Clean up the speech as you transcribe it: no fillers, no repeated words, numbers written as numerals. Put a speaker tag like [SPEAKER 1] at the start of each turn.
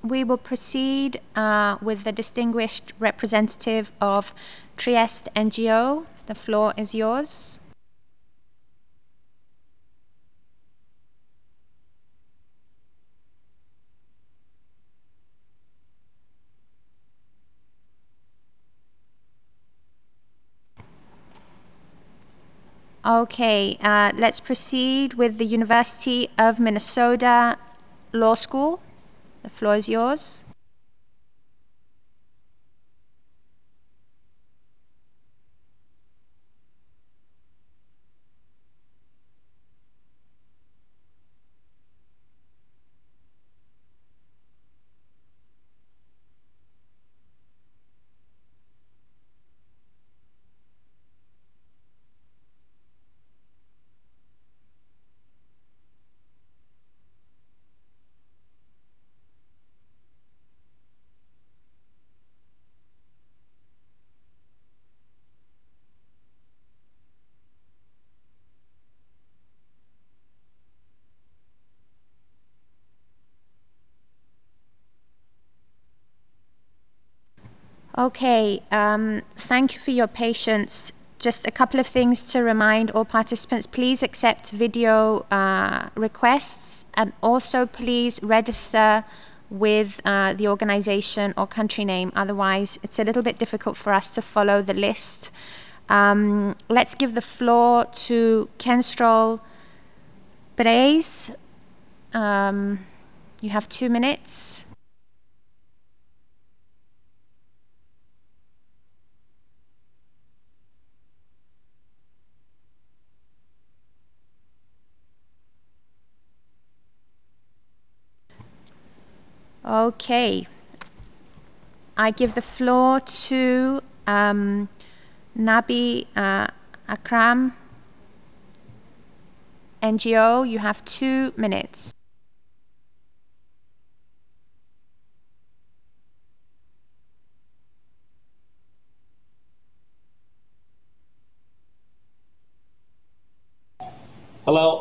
[SPEAKER 1] we will proceed with the distinguished representative of Trieste NGO. The floor is yours. Okay, let's proceed with the University of Minnesota Law School. The floor is yours. Okay, thank you for your patience. Just a couple of things to remind all participants. Please accept video requests, and also please register with the organization or country name. Otherwise, it's a little bit difficult for us to follow the list. Let's give the floor to Kenstrol Breis. You have 2 minutes. Okay. I give the floor to Nabi Akram, NGO. You have 2 minutes.
[SPEAKER 2] Hello.